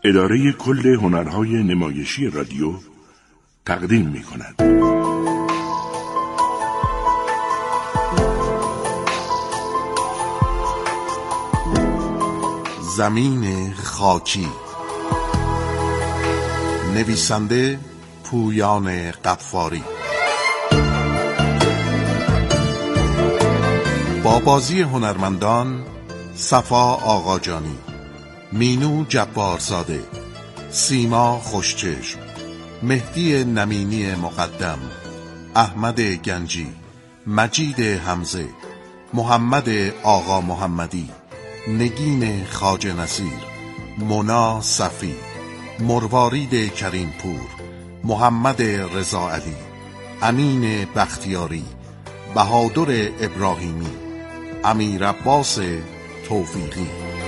اداره کل هنرهای نمایشی رادیو تقدیم می‌کند. زمین خاکی. نویسنده پویان غفاری. با بازی هنرمندان صفا آقاجانی، مینو جبارزاده، سیما خوشچشم، مهدی نمینی مقدم، احمد گنجی، مجید حمزه، محمد آقا محمدی، نگین خواجه نصیر، مونا صفی، مروارید کریم پور، محمد رضا علی، امین بختیاری، بهادر ابراهیمی، امیر عباس توفیقی.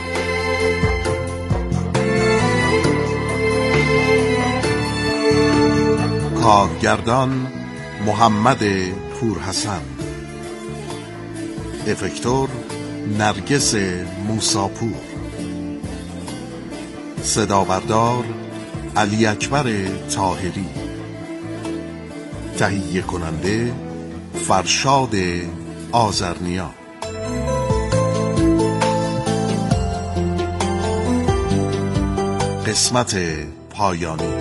کارگردان محمد پورحسن. افکتور نرگس موساپور. صدابردار علی اکبر طاهری. تهیه کننده فرشاد آذرنیا. قسمت پایانی.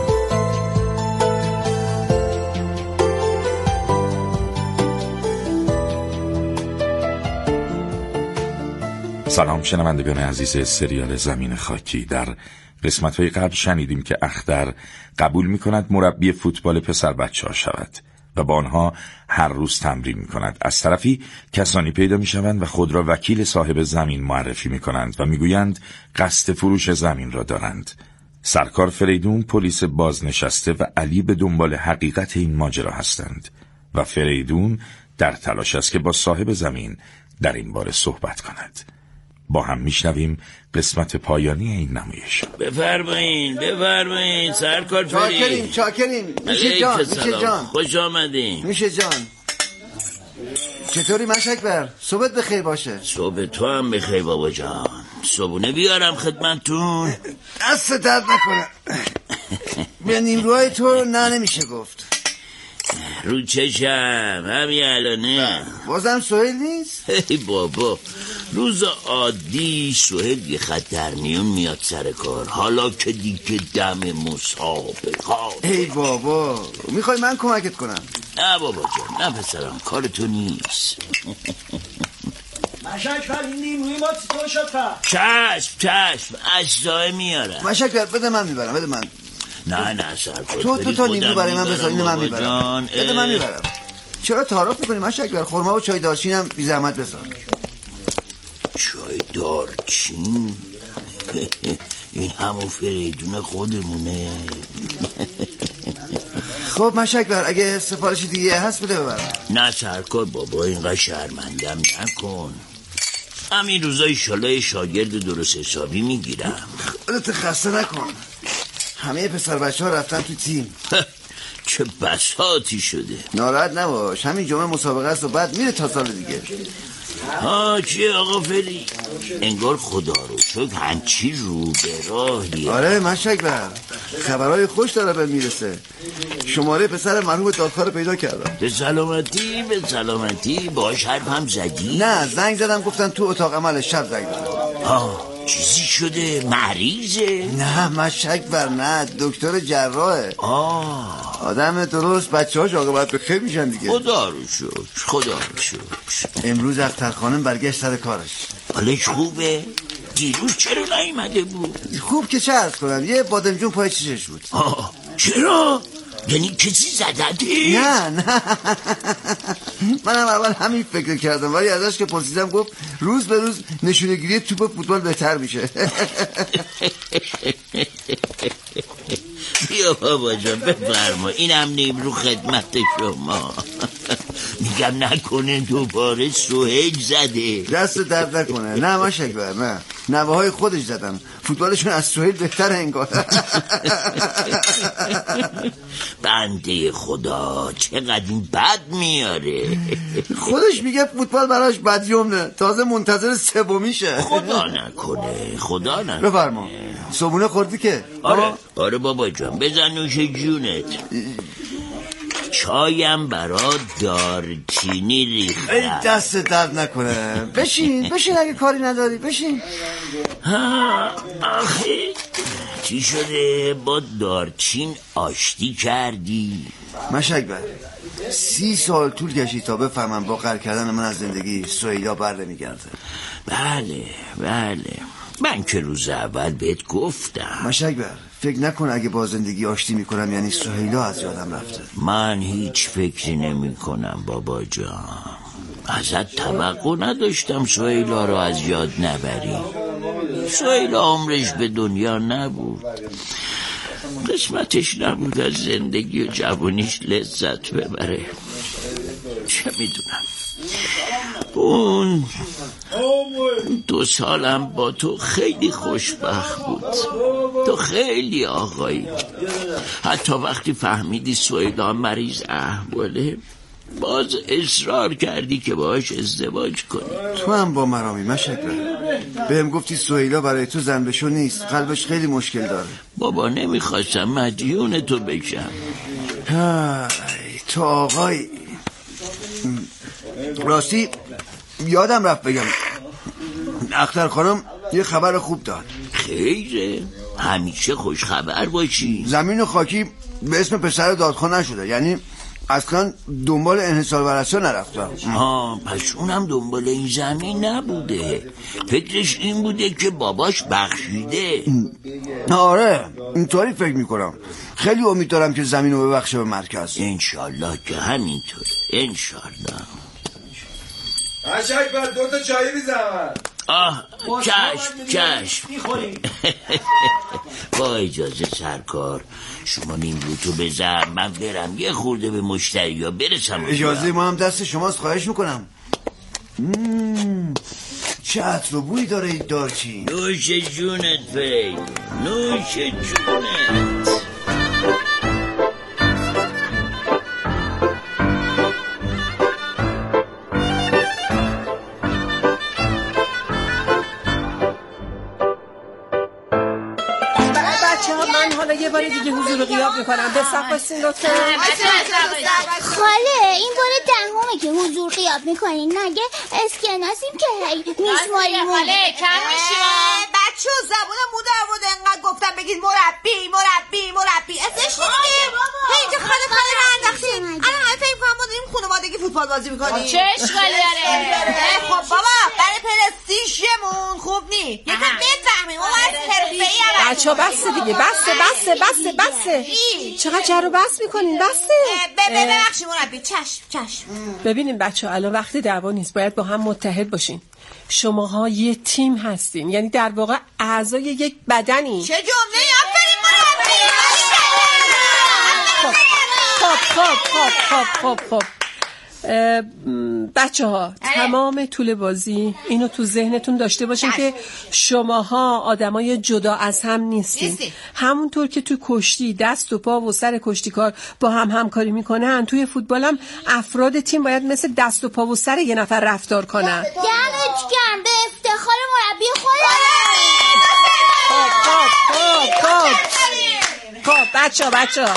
سلام شنوندگان عزیز سریال زمین خاکی. در قسمت‌های قبل شنیدیم که اختر قبول می‌کند مربی فوتبال پسر بچه‌ها شود و با آنها هر روز تمرین می‌کند. از طرفی کسانی پیدا می‌شوند و خود را وکیل صاحب زمین معرفی می‌کنند و می‌گویند قصد فروش زمین را دارند. سرکار فریدون، پلیس بازنشسته و علی به دنبال حقیقت این ماجرا هستند و فریدون در تلاش است که با صاحب زمین در این باره صحبت کند. با هم میشنویم قسمت پایانی این نمایش. بفرمایین سرکار فرید. چاکریم. میشه جان. خوش آمدین. میشه جان. چطوری مشکبر؟ صبحت بخیر باشه. صبح تو هم بخیر بابا جان. صبحونه بیارم خدمتتون؟ دست درد نکنه. به نیمروهای تو نه نمیشه گفت. رو چشم همین الانه. بازم سهیل نیست؟ ای بابا، روز عادی سهیل یه خط در میون میاد سر کار، حالا که دیگه دم مسابقات. ای بابا، میخوای من کمکت کنم؟ نه بابا جان، نه پسرم، کار تو نیست. مشکبر این نیمروی ما چطور شد؟ چشم اجزای میارم. مشکبر بده من میبرم، بده من. نه سرکار تو تا نیمرو برای من بذار، اینو من میبرم. بده من میبرم. چرا تعارف میکنی مشکبر؟ خرما و چای دارچینم بی زحمت بذار. چای دارچین؟ این همون فریدون خودمونه. خب مشکبر اگه سفارش دیگه هست بده ببرم. نه سرکار بابا، اینقدر شرمندم نکن. همین روزا ایشالله شاگرد درست حسابی میگیرم. خودت خسته نکن. همه پسر بچه ها رفتن تو تیم. چه بساطی شده. ناراحت نباش، همین جمعه مسابقه است و بعد میره تا سال دیگه. چیه آقا فری؟ انگار خدا رو شکر هنچی رو به راهیه. آره مشکبر، خبرهای خوش داره به میرسه. شماره پسر مرحوم دادکار رو پیدا کردم. به سلامتی. باهاش حرف هم زدی؟ نه، زنگ زدم گفتن تو اتاق عمل شب زنگ زدم. چیزی شده؟ مریضه؟ نه مشکبر، نه، دکتر جراحه. آدم درست، بچه هاش عاقبت به خیر میشن دیگه. خدا رو شکر. امروز اختر خانم برگشت سر کارش. حالش خوبه؟ دیروز چرا نیومده بود؟ خوب که چه عرض کنم، یه بادمجون پای چشش بود. چرا؟ یعنی کسی زدده؟ نه منم اول همین فکر کردم، ولی ازش که پرسیدم گفت روز به روز نشونگیری توپ فوتبال بهتر میشه. بیا بابا جان بفرما، اینم نیمرو خدمت شما. میگم نکنه دوباره سهیل زده. دست درد نکنه. نه ماشاءالله، نه نوه های خودش زدن، فوتبالشون از سهیل بهتره انگار. بنده خدا چقدر این بد میاره. خودش میگه فوتبال براش بدیومه، تازه منتظر سومیشه. خدا نکنه، خدا نکنه. بفرما. صبونه خوردی که؟ آره بابا جان، بزن نوش جونت. چایم برا دارچینی ریختم. ای دست درد نکنه. بشین اگه کاری نداری بشین. آخه چی شده با دارچین آشتی کردی؟ مشکبر 30 سال طول کشید تا بفهمم با قهر کردن من از زندگی سهیلا بر نمیگرده. بله من که روز اول بهت گفتم. مشکبر فکر نکن اگه با زندگی آشتی میکنم یعنی سهیلا از یادم رفته. من هیچ فکری نمی کنم بابا جان. ازت توقع نداشتم سهیلا رو از یاد نبری. سهیلا عمرش به دنیا نبود، قسمتش نبود از زندگی و جوانیش لذت ببره. چه میدونم، اون 2 سالم با تو خیلی خوشبخت بود. تو خیلی آقایی. حتی وقتی فهمیدی سهیلا مریض احواله باز اصرار کردی که باهاش ازدواج کنی. تو هم با مرامی مشکبر بهم گفتی سهیلا برای تو زن بشو نیست، قلبش خیلی مشکل داره. بابا نمیخواستم مدیون تو بشم. تو آقای راستی یادم رفت بگم، اختر خانم یه خبر خوب داد. خیره، همیشه خوش خبر باشی. زمین خاکی به اسم پسر دادخواه نشده، یعنی اصلا دنبال انحصار ورثه نرفتم. پس اونم دنبال این زمین نبوده، فکرش این بوده که باباش بخشیده. آره اینطوری فکر میکنم. خیلی امید دارم که زمین رو ببخشه به مرکز. انشالله که همینطوره، انشالله. مشکبر 2 تا چایی بیزم. چشم. با اجازه سرکار، شما نیمروتو بزن، من برم یه خورده به مشتری ها برسم. اجازه ما هم دست شماست، خواهش میکنم. چه عطر و بوی داره این دارچین. نوش جونت فریل، نوش جونت. یه بار دیگه حضور غیاب میکنم. به صف باشین لطفا. خاله این بار 10 که حضور غیاب میکنین، مگه اسکناسیم که هی میشماریم؟ خاله کم میشیم. بچه ها زبونم مو در بود انقدر گفتم بگید مربی ازش نمیگه. اینجا خاله رو انداختیم. الان همه فهم کنم ما داریم خانوادگی فوتبال بازی میکنیم. چه اشکالی داره؟ خب بابا برای پرستیژمون خوب نی. یکم بفهمیم اون از حرفه‌ای هم. بچه‌ها بس دیگه، بسه. چقدر جر و بس میکنین؟ بسه. ببخشید مربی. چشم. ببینیم بچه‌ها الان وقت دعوا نیست، باید با هم متحد باشین. شماها یه تیم هستین، یعنی در واقع اعضای یک بدنی. چه جمله آفرین مربی. خب بچه ها تمام طول بازی اینو تو ذهنتون داشته باشین که شماها آدمای جدا از هم نیستین. همونطور که تو کشتی دست و پا و سر کشتیکار با هم همکاری میکنن، توی فوتبال هم افراد تیم باید مثل دست و پا و سر یه نفر رفتار کنن. دمت گرم، به افتخار مربی خودم. خب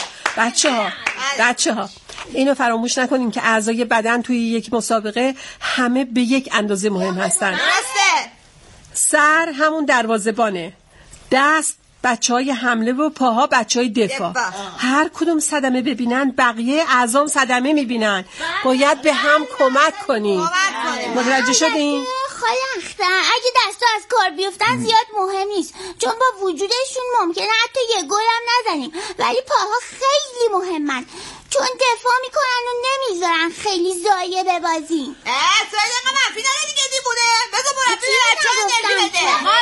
بچه ها اینو فراموش نکنین که اعضای بدن توی یک مسابقه همه به یک اندازه مهم هستن. سر همون دروازه‌بانه، دست بچهای حمله و پاها بچهای دفاع. هر کدوم صدمه ببینن بقیه اعضام صدمه میبینن. باید به هم کمک کنین. متوجه شدین؟ خاله اختر اگه دستا از کار بیفتن زیاد مهم نیست، چون با وجودشون ممکنه حتی یه گل هم نزنیم، ولی پاها خیلی مهمن چون دفاع میکنن و نمیذارن خیلی ضایع ببازیم. سوید اینقدر منفی داره دیگه دیوونه. بذار مربی بچه ها انرژی بده. ما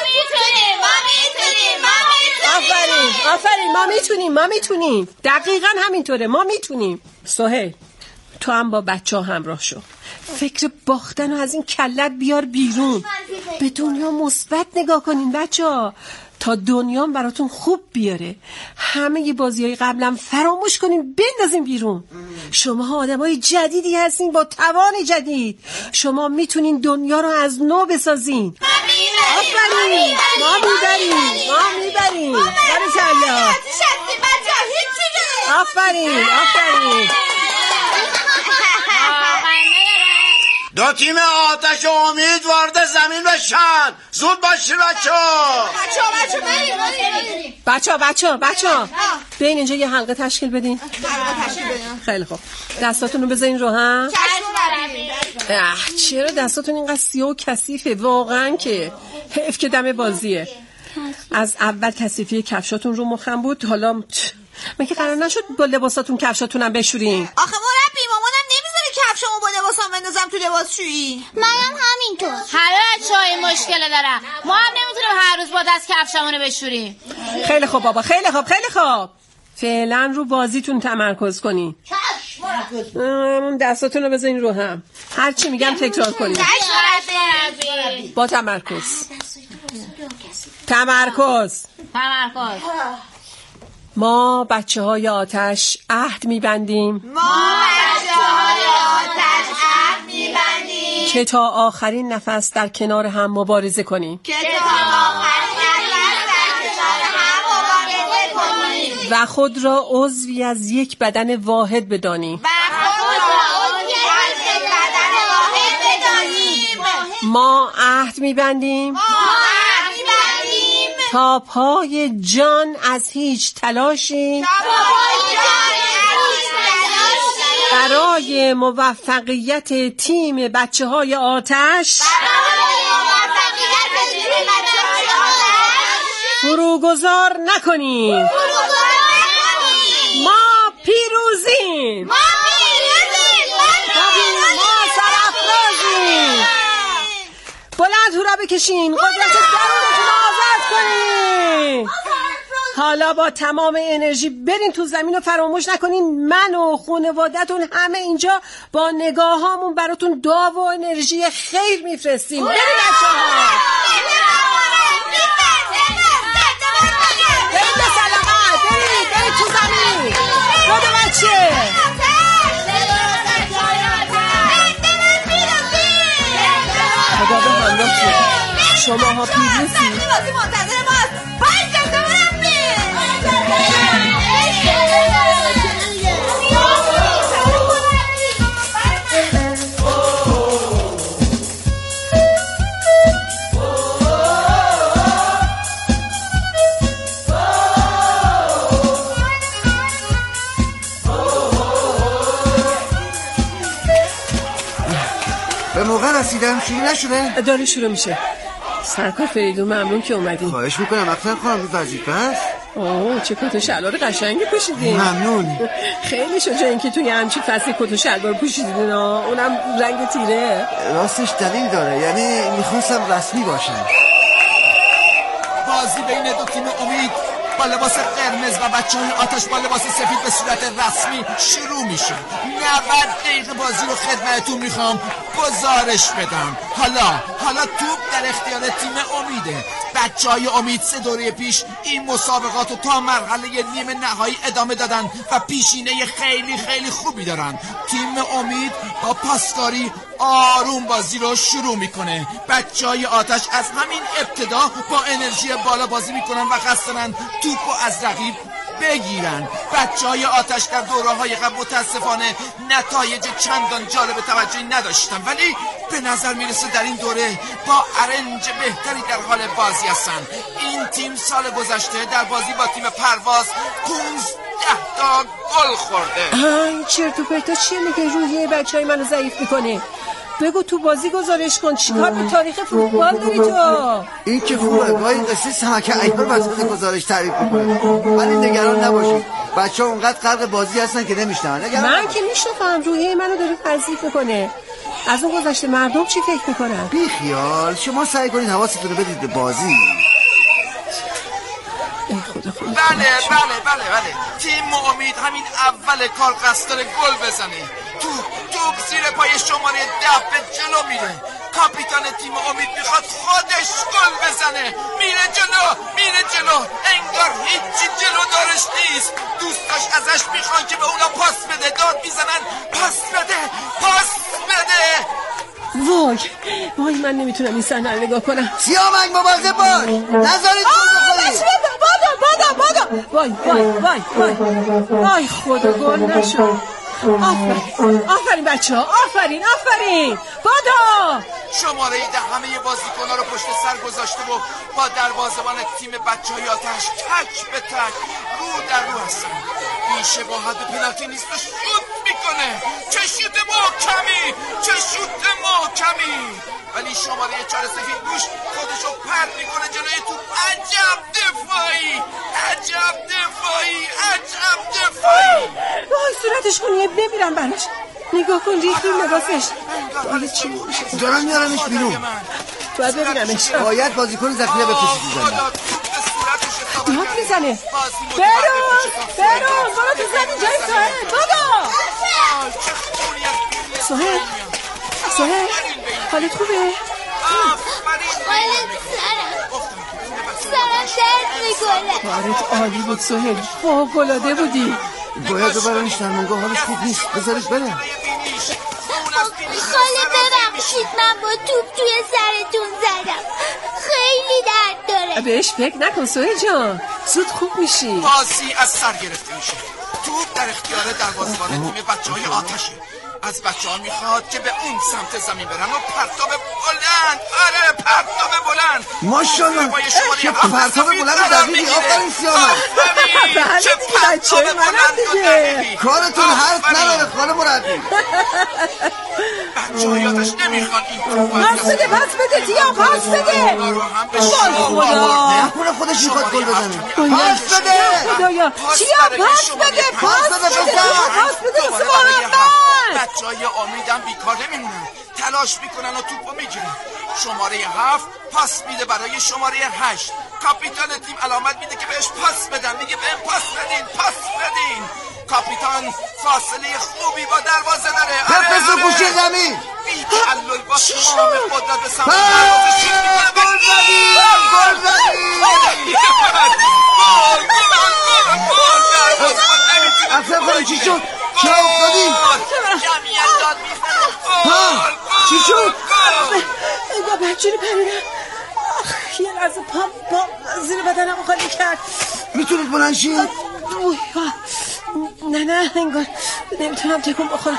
میتونیم. آفرین ما میتونیم. دقیقا همینطوره، ما میتونیم. سهیل تو هم با بچه ها همراه شو. فکر باختن و از این کلت بیار بیرون. به دنیا مثبت نگاه کنین بچه ها تا دنیا براتون خوب بیاره. همه بازی‌های قبلم فراموش کنین، بندازین بیرون. شما آدمای جدیدی هستین با توان جدید. شما میتونین دنیا رو از نو بسازین. آفرین، ما میبریم. بارکالله. آفرین. دو تیم آتش و امید وارد زمین بشن. زود باشید بچه بین اینجا یه حلقه تشکیل بدین. خیلی خوب، دستاتون رو بذارین رو هم. چرا دستاتون اینقدر سیاه و کثیفه؟ واقعا که حیف که دم بازیه. از اول کثیفی کفشاتون رو مخم بود، حالا مگه قرار نشد با لباساتون کفشاتونم بشورین؟ آخه مربی مامانم نمیذاره کفشامو با لباسام بندازم تو لباسشویی. منم همینطور. همه بچه‌ها این مشکل دارن. ما هم نمیتونیم هر روز با دست کفشامونو بشوریم. خیلی خوب بابا، خیلی خوب. فعلا رو بازیتون تمرکز کنین. دستاتون رو بذارین رو هم. هر چی میگم تکرار کنین. با تمرکز. ما بچه‌های آتش عهد می‌بندیم که تا آخرین نفس در کنار هم مبارزه کنیم و خود را عضوی از یک بدن واحد بدانیم. ما عهد می‌بندیم تا پای جان از هیچ تلاشی برای موفقیت تیم بچه‌های آتش فروگذار نکنیم. ما پیروزیم. ما سرافرازیم. بلند هورا بکشین، قدرت درونتون آزاد کنین. حالا با تمام انرژی برین تو زمین و فراموش نکنین من و خانواده‌تون همه اینجا با نگاهامون براتون دعا و انرژی خیر میفرستیم. برین بچه‌ها، برین به سلامت، برین تو زمین. بودو بچه. خدا به همراهتون. شما ها پیروزی. به موقع رسیدم. شروع نشده؟ داره شروع میشه. سرکار فریدون ممنون که اومدین. خواهش میکنم. اختر خواهم رو وظیفه است. اوه چه کت و شلوار قشنگی پوشیدین. ممنون. خیلی شجاعین که توی همچین فصلی کت و شلوار پوشیدین. اونم رنگ تیره. راستش دلیل داره، یعنی میخواستم رسمی باشم. بازی بین دو تیم امید با لباس قرمز و بچه‌های آتش با لباس سفید به صورت رسمی شروع میشه. 90 دقیقه بازی رو خدمتتون میخوام گزارش بدم. حالا توپ در اختیار تیم امیده. بچه‌های امید 3 دوره پیش این مسابقات رو تا مرحله نیمه نهایی ادامه دادن و پیشینه خیلی خوبی دارن. تیم امید با پاسکاری آروم بازی رو شروع میکنه. بچه‌های آتش از همین ابتدا با انرژی بالا بازی میکنن و قصد دارن توپو از رقیب بگیرن. بچه‌های آتش در دوره‌های قبل متاسفانه نتایج چندان جالب توجهی نداشتن، ولی به نظر میرسه در این دوره با ارنج بهتری در حال بازی هستن. این تیم سال گذشته در بازی با تیم پرواز 15 تا گل خورده. این چرت و پرتا چیه میگه؟ روحیه بچه‌های منو ضعیف میکنه. بگو تو بازی گزارش کن. چیکار به تاریخ فوتبال داری تو؟ این که خوبه. گاهی قصه سمک ایار واسه گزارش تعریف میکنه، ولی نگران نباشید. بچه‌ها اونقدر غرق بازی هستن که نمیشنون. من که میشنفم. روحیه منو داره تضعیف میکنه. از اون گذشته مردم چی فکر میکنن؟ بی خیال. شما سعی کنید حواستون رو بدید به بازی. و بله تیم امید همین اول کار قصد داره گل بزنه. توپ زیر پای شماره 10 به جلو میره. کاپیتان تیم امید میخواد خودش گل بزنه. میره جلو انگار هیچی جلو دارش نیست. دوستاش ازش میخوان که به اونا پاس بده. داد میزنن پاس بده. وای من نمیتونم این صحنه رو نگاه کنم. سیامک مواظب باش نذارید گل بخوری. وای خدا گل نشد. آفرین بچه ها آفرین بادا. شماره 10 همه بازیکن‌ها رو پشت سر گذاشته و با دروازه‌بان تیم بچه‌های آتش تک به تک رو در رو هستن. بیشه با حد پنالتی نیست و شوت میکنه. چه شوت محکمی. ولی شماره 4 سفید دوش خودشو پرت میکنه جلوی توپ. عجب دفاعی. وای صورتش کنیه بمیرم براش. نگاه کن ریخی لباسش. حالا چی میشه؟ دارم میارمش بیرون. باید ببینمش. باید بازیکن ذخیره بکشید زمین. داد میزنه. برون برو تو زمین جای سهیل. بابا سهیل حالت خوبه؟ سرم درد میکنه. کارت عالی بود سهیل. فوق‌العاده بودی. باید ببرنش درمانگاه. حالش خوب نیست. بذارش بره. خاله ببخشید من با توپ توی سرتون زدم. خیلی درد داره. بهش فکر نکن سهیل جان. زود خوب میشی. بازی از سر گرفته میشه. توپ در اختیار دروازه‌بان تیم بچه‌های آتشه. از بچه‌ها میخواد که به اون سمت زمین برن و پرتاب بلند. ماشاءالله چه پرتاب بلند دقیقی. آفرین سیامک. چه پرتاب بلند دقیقی. کارتون حرف نداره خانه مربی. بچه‌های آتش نمیخوان این توپ. پاس بده تیا پاس بده. نکنه خودش میخواد گل بزنه. پاس بده خدایا تیا پاس بده بچه‌های امیدم بیکار نمیمونن. تلاش میکنن و توپو میگیرن. شماره 7 پاس میده برای شماره 8. کاپیتان تیم علامت میده که بهش پاس بدن. میگه بهم پاس بدین. کاپیتان فاصله خوبی با دروازه داره. بفرست گوشه زمین. بی‌تعلل با تمام قدرت به سمت دروازه شوت میکنه. گل زدی. افسر خانم چی شد؟ چرا افتادی؟ جمعیت داد میزنه. چی شد؟ با بچه‌ی پریدم. یه لحظه پا زیر بدنم خالی کرد. میتونید بلند شید؟ نه انگار نمیتونم تکون بخورم.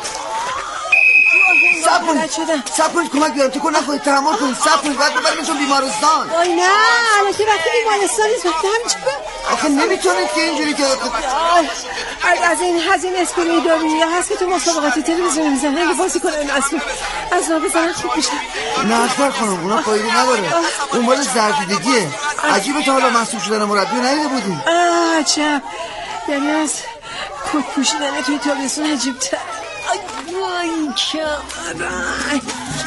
صبر کنید کمک بیارم. تکون نکنید تحمل کنید. صبر کنید باید ببریمشون بیمارستان. وای نه البته وقتی بیمارستان نیست وقتی همینجا. آخه نمیتونید که اینجوری که از این اسکولی داری هست که تو مسابقاتی تلویزیون میزنه. اگه بازی کنه این اصلا از راه بزنن خوب میشه. نه اکبر خانم اونا فایده نداره. اون مال زردیدگیه. عجیبه تا حالا محسوب شدن مربی ندیده بودیم. عجب یعنی از کت پوشیدن توی تابستون عجیب تر. وای کمرم.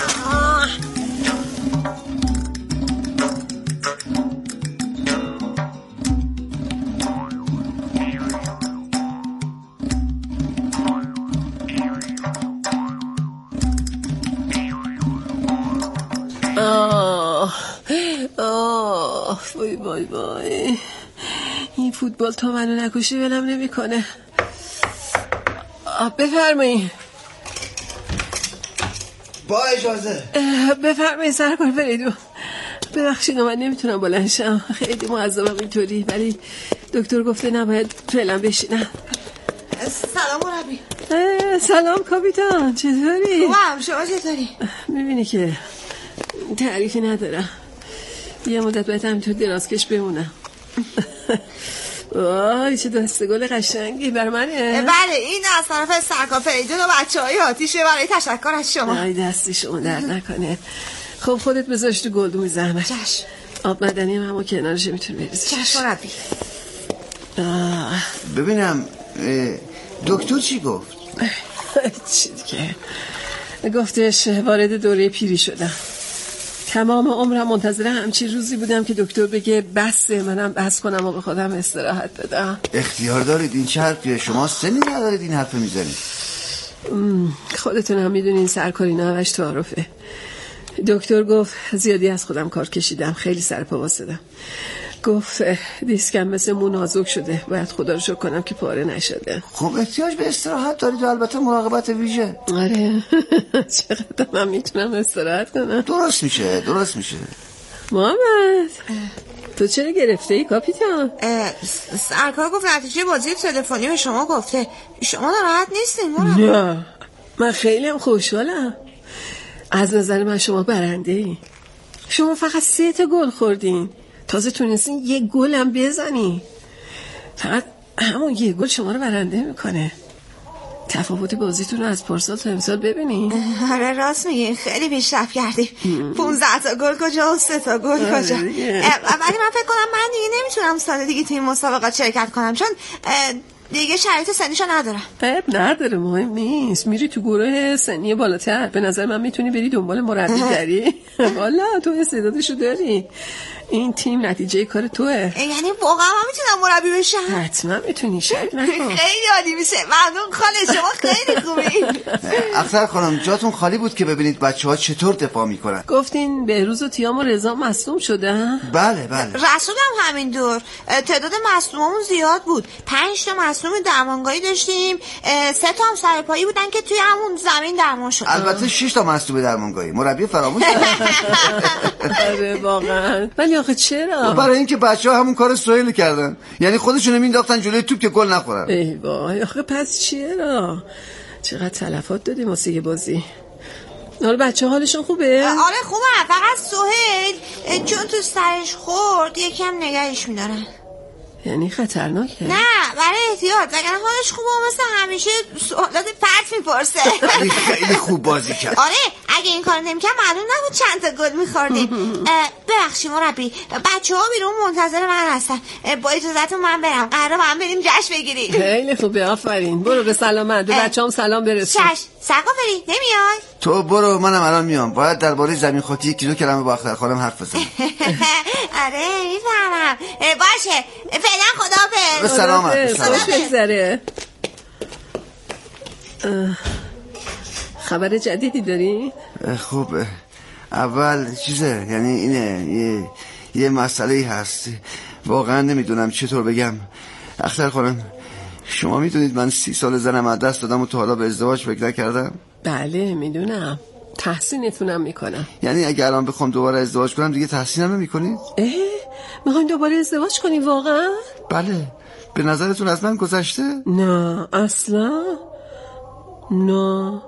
وای این فوتبال تا منو نکشی ولم نمیکنه. بفرمایید. با اجازه. بفرمایید سرکار فریدون. ببخشید من نمیتونم بلند شم. خیلی معذبم اینطوری ولی دکتر گفته نباید فعلا بشینم. سلام مربی. سلام کاپیتان چطوری؟ خوبم شما چطوری؟ میبینی که تعریفی ندارم. یه مدت باید همینطور درازکش بمونم. وای چه دسته گل قشنگی بر منه. بله این از طرف سرکار فریدون و بچه‌های آتیشه برای تشکر از شما. ای دستی شما درد نکنه. خب خودت بذارش تو گلدون زحمت. چشم. آب مدنی هم همون کنارش میتونه بریزی. چشم مربی. ببینم دکتر چی گفت؟ چی دیگه گفتش وارد دوره پیری شدم. تمام عمرم منتظر همچین روزی بودم که دکتر بگه بسه، منم بس کنم و به خودم استراحت بدم. اختیار دارید، این چه حرفیه؟ شما سنی ندارید این حرف میزنید. خودتون هم میدونین سرکاری نوش تعارفه. دکتر گفت زیادی از خودم کار کشیدم، خیلی سرپا واسدم. گفت دیسکم مثل مو نازک شده، باید خدا رو شکر کنم که پاره نشده. خب احتیاج به استراحت دارید و البته مراقبت ویژه. آره چقدر من میتونم استراحت کنم. درست میشه. محمد تو چرا گرفته ای کاپیتان؟ سرکار گفت نتیجه بازی تلفنی به شما گفته. شما ناراحت نیستین مربی؟ نه من خیلی هم خوشحالم. از نظر من شما برنده ای. شما فقط 3 گل خوردین، تازه تونستین 1 گل هم بزنی. فقط همون 1 گل شما رو برنده میکنه. تفاوت بازیتون رو از پارسال تا امسال ببینین. آره راست میگین، خیلی پیشرفت کردیم. 15 تا گل کجا و 3 تا گل کجا. ولی من فکر کنم من دیگه نمیتونم سال دیگه تیم مسابقات شرکت کنم، چون دیگه شرایط سنیشو ندارم. نداره، مهم نیست. میری تو گروه سنی بالاتر. به نظر من میتونی بری دنبال مربی داری. والا تو استعدادشو داری. این تیم نتیجه کار توه. یعنی واقعا من میتونم مربی بشم؟ حتما میتونی، شک نکن. خیلی عالی میشه. ممنون خاله، شما خیلی خوبی. اختر خانم جاتون خالی بود که ببینید بچه‌ها چطور دفاع میکنن. گفتین بهروز و تیام و رضا مصدوم شدن؟ بله. رسولم همین دور. تعداد مصدوممون زیاد بود. 5 تا مصدوم درمانگاهی داشتیم، 3 تا هم سرپایی بودن که توی همون زمین درمان شد. البته 6 تا مصدوم درمانگاهی. مربی فراموش آره واقعا. ولی آخه چرا؟ برای اینکه بچه‌ها همون کار سهیل کردن، یعنی خودشونو مینداختن جلوی توپ که گل نخورن. ای وای آخه پس چرا؟ چقدر تلفات دادیم واسه یه بازی. حالا بچه حالشون خوبه؟ آره خوبه، فقط سهیل چون تو سرش خورد یکم نگهش میدارن. یعنی خطرناکه؟ نه برای احتیاط، وگرنه حالش خوبه و مثل همیشه سوالات پرت میپرسه. خیلی خوب بازی کرد. آره اگه این کار نمی‌کرد معلوم نبود چند تا گل می‌خوردیم. ببخشید مربی، بچه‌ها بیرون منتظر من هستن. با اجازهتون من برم، قراره من بریم جشن بگیریم. خیلی خوبه، آفرین. برو به سلامت، به بچه‌ام سلام برسون. چش سقافری نمیای؟ تو برو، منم الان میام. باید درباره زمین خاطی 1-2 کلمه با اختر خانم حرف بزنم. آره میفهمم. باشه فعلا خداحافظ. به سلامت. خوش بگذره. خبر جدیدی داری؟ خب اول چیزه، یعنی اینه یه مسئله هست، واقعا نمیدونم چطور بگم. اختر خانم شما میدونید من 30 سال زنم از دست دادم و تا حالا به ازدواج فکر نکردم. بله میدونم، تحسینتونم میکنم. یعنی اگه الان بخوام دوباره ازدواج کنم دیگه تحسینم نمیکنید؟ میخواین دوباره ازدواج کنی واقعا؟ بله. به نظرتون از من گذشته؟ نه اصلا نه.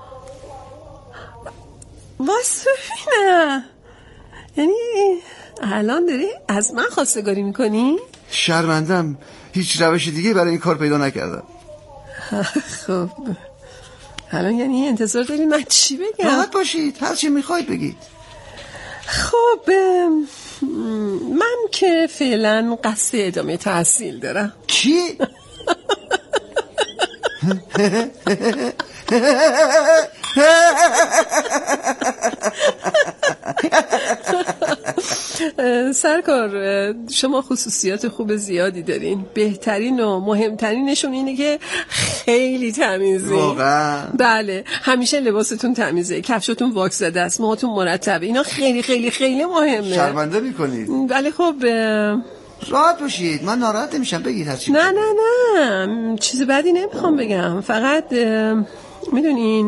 واسه نه، یعنی الان داری از من خواستگاری میکنی؟ شرمندم، هیچ روش دیگه برای این کار پیدا نکردم. خب الان یعنی انتظار داری من چی بگم؟ راحت باشید، هر چی میخواید بگید. خب من که فعلا قصد ادامه تحصیل دارم. چی؟ سرکار شما خصوصیات خوب زیادی دارین. بهترین و مهمترینشون اینه که خیلی تمیزی. واقعا؟ بله، همیشه لباستون تمیزه، کفشتون واکس زده است، موهاتون مرتبه. اینا خیلی خیلی خیلی مهمه. شرمنده میکنید. ولی خب راحت باشید، من ناراحت نمیشم، بگید هرچی. نه چیز بدی نمیخوام بگم، فقط میدونین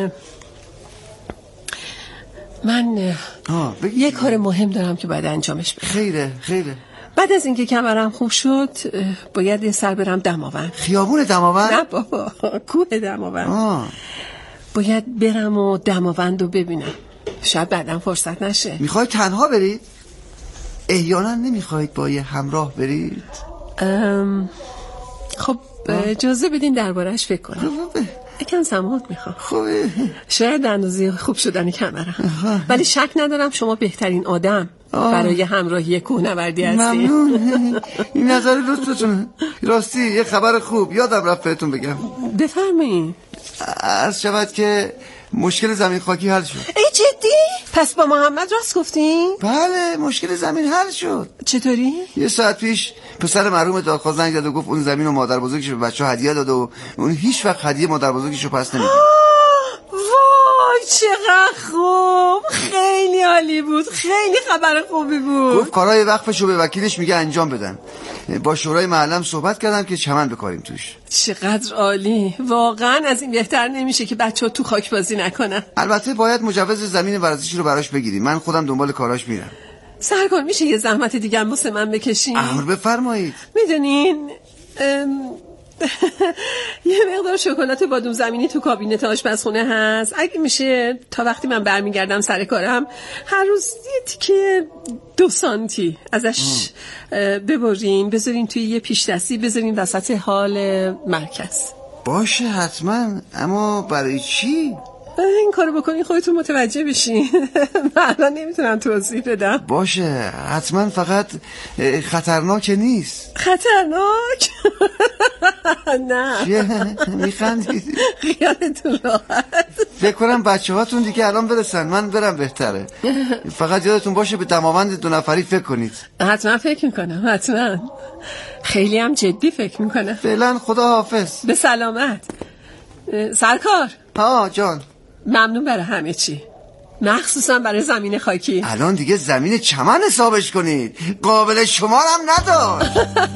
من یه کار مهم دارم که باید انجامش بدم. خیره. بعد از اینکه کمرم خوب شد باید یه سر برم دماوند. خیابون دماوند؟ نه بابا، کوه دماوند. باید برم و دماوند رو ببینم، شاید بعدم فرصت نشه. میخواید تنها برید؟ احیانا نمیخواید با یه همراه برید؟ خب اجازه بدین درباره‌اش فکر کنم. یکم زمان میخوام. خوبه. شاید اندازه خوب شدن کمرم، ولی شک ندارم شما بهترین آدم برای همراهی کوهنوردی هستی. ممنون. این نظر لطفتونه. راستی یه خبر خوب یادم رفت بهتون بگم. بفرمایید. عرض شود که مشکل زمین خاکی حل شد. ای جدی؟ پس با محمد راست گفتین؟ بله مشکل زمین حل شد. چطوری؟ یه ساعت پیش پسر مرحوم دادخواه زنگ زد و گفت اون زمین رو مادر بزرگش به بچه‌ها هدیه داد و اون هیچ وقت هدیه مادر بزرگش رو پس نمیده. وای چقدر خوب، خیلی عالی بود، خیلی خبر خوبی بود. گفت کارهای وقفشو به وکیلش میگه انجام بدن. با شورای محلم صحبت کردم که چمن بکاریم توش. چقدر عالی، واقعا از این بهتر نمیشه که بچه‌ها تو خاک بازی نکنن. البته باید مجوز زمین ورزشی رو براش بگیریم. من خودم دنبال کاراش میرم. سرکار میشه یه زحمت دیگه هم واسه من بکشین؟ امر بفرمایید. میدونین یه مقدار شکلات بادوم زمینی تو کابینت آشپزخونه هست، اگه میشه تا وقتی من برمیگردم سر کارم هر روز یه تیکه 2 سانتی ازش ببرین بذارین توی یه پیش دستی بذارین وسط حال مرکز. باشه حتما، اما برای چی؟ این کارو بکنین خودتون متوجه بشین. من الان نمیتونم توضیح بدم. باشه حتما، فقط خطرناک نیست. خطرناک؟ نه. چیه؟ میخندید؟ خیالتون راحت. فکر کنم بچه هاتون دیگه الان برسن، من برم بهتره. فقط یادتون باشه به دماوند 2 نفری فکر کنید. حتما فکر میکنم، حتما. خیلی هم جدی فکر میکنم. فعلا خدا حافظ. به سلامت. سرکار. جان. ممنون برای همه چی، مخصوصا برای زمین خاکی. الان دیگه زمین چمن حسابش کنید، قابل شمارم نداشت.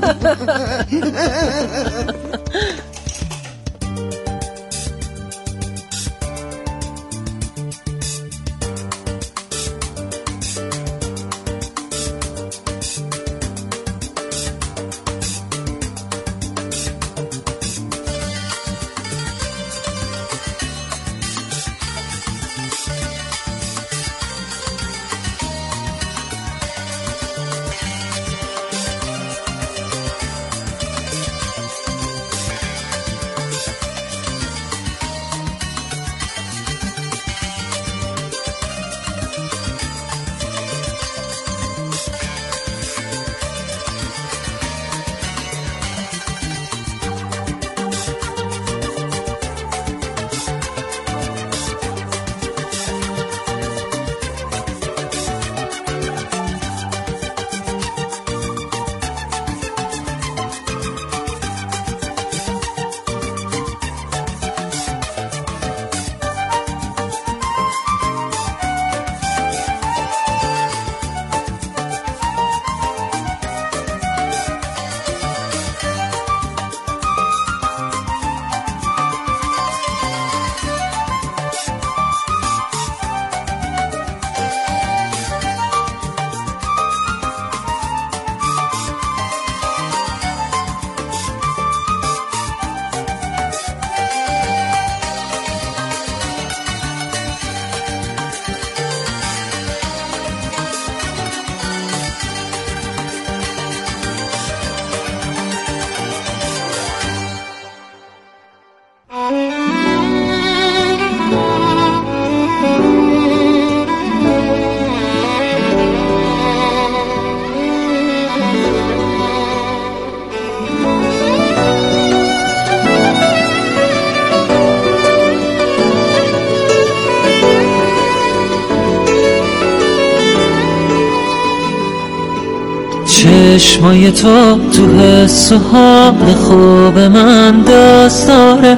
چشمای تو حس و حال خوب من دست داره،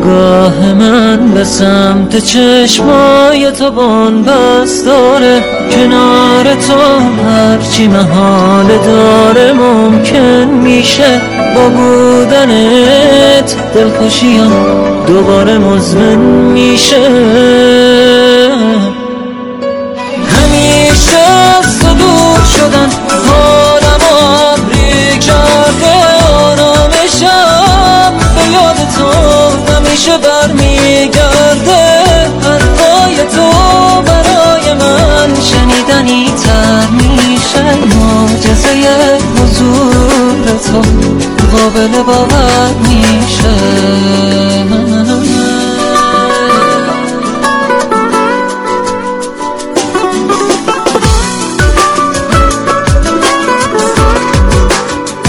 نگاه من به سمت چشمای تو بنبست داره، کنار تو هرچی محال داره ممکن میشه، با بودنت دلخوشیام دوباره مزمن میشه. همیشه از تو دور شدن حالم آبری کرده، آرامشم به یاد تو همیشه برمیگرده، حرفای تو برای من شنیدنی تر میشه، معجزه حضور تو قابل باور